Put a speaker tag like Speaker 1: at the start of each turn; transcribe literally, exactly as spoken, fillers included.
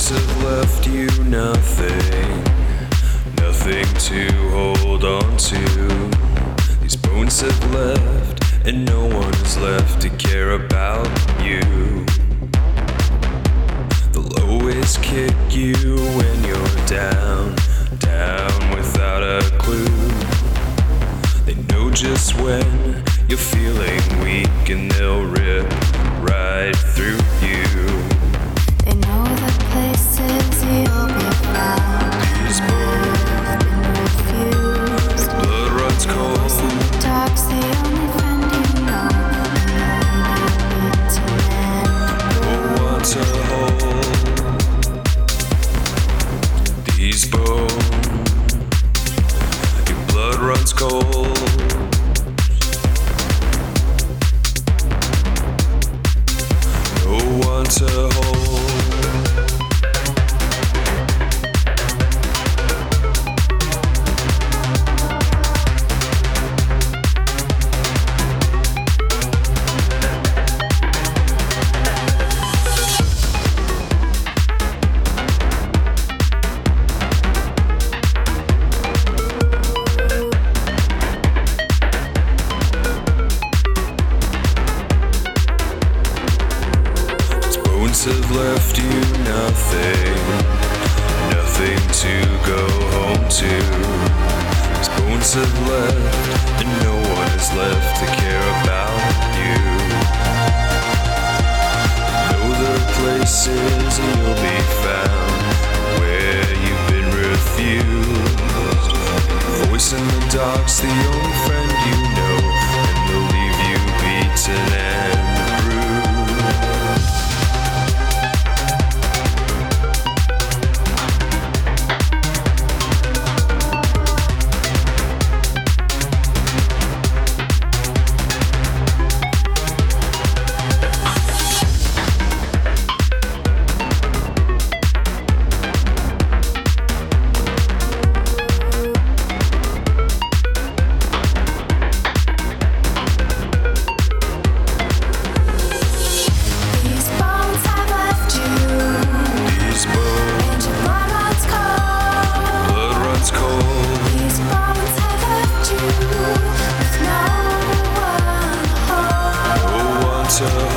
Speaker 1: bones have left you nothing, nothing to hold on to. These bones have left, and no one is left to care about you. They'll always kick you when you're down, down without a clue. They know just when you're feeling weak, and they'll rip right through you.
Speaker 2: They know the places you'll be found.
Speaker 1: These bones
Speaker 2: have been refused.
Speaker 1: Blood runs cold.
Speaker 2: Voice in the dark's the only friend you know. You need to mend.
Speaker 1: No one to hold. These bones, your blood runs cold. No one to hold. Have left you nothing, nothing to go home to. These bones have left, and no one is left to care about you. Know the places you'll be found where you've been refused. Voice in the dark's the only friend you know, and they'll leave you beaten and bruised. So